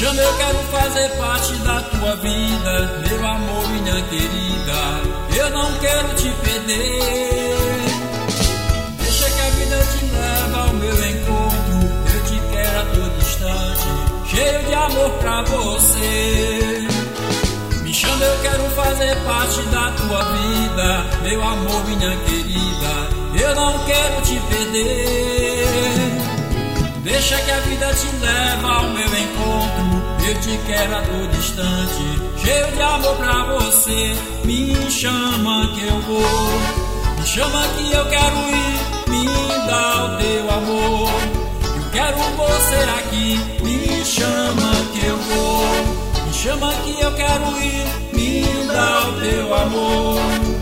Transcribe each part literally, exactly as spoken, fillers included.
chama, eu quero fazer parte da tua vida, meu amor, minha querida, eu não quero te perder. Deixa que a vida te leve ao meu encontro, eu te quero a todo instante, cheio de amor pra você. Me chama, eu quero fazer parte da tua vida, meu amor, minha querida, eu não quero te perder. Deixa que a vida te leve ao meu encontro, eu te quero a todo instante, cheio de amor pra você. Me chama que eu vou, me chama que eu quero ir, me dá o teu amor, eu quero você aqui. Me chama que eu vou, me chama que eu quero ir, me dá o teu amor.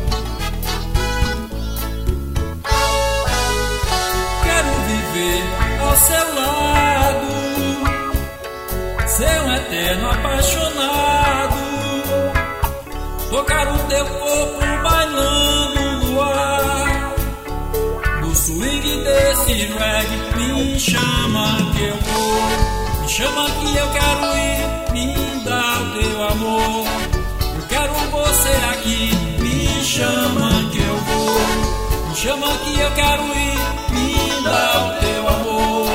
Quero viver ao seu lado, ser um eterno apaixonado, tocar o teu corpo bailando no ar, no swing desse reggae. Me chama que eu vou, me chama que eu quero ir, me dá o teu amor, eu quero você aqui. Me chama que eu vou, me chama que eu quero ir, me dá o teu amor.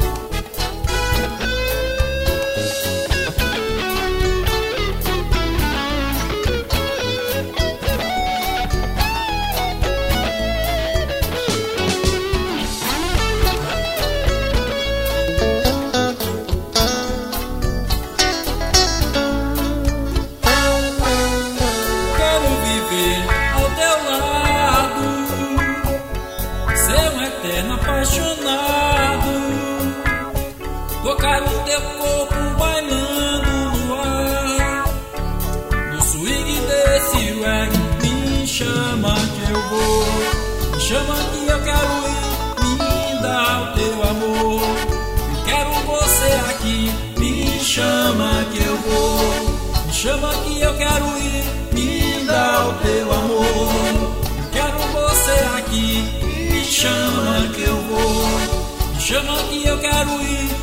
Ao teu lado, ser um eterno apaixonado, tocar o teu corpo bailando no ar, no swing desse reggae. Me chama que eu vou, me chama que eu quero ir, me dá o teu amor, eu quero você aqui. Me chama que eu vou, me chama que eu quero ir, me dá o teu amor, eu quero você aqui. Me chama que eu vou, me chama que eu quero ir,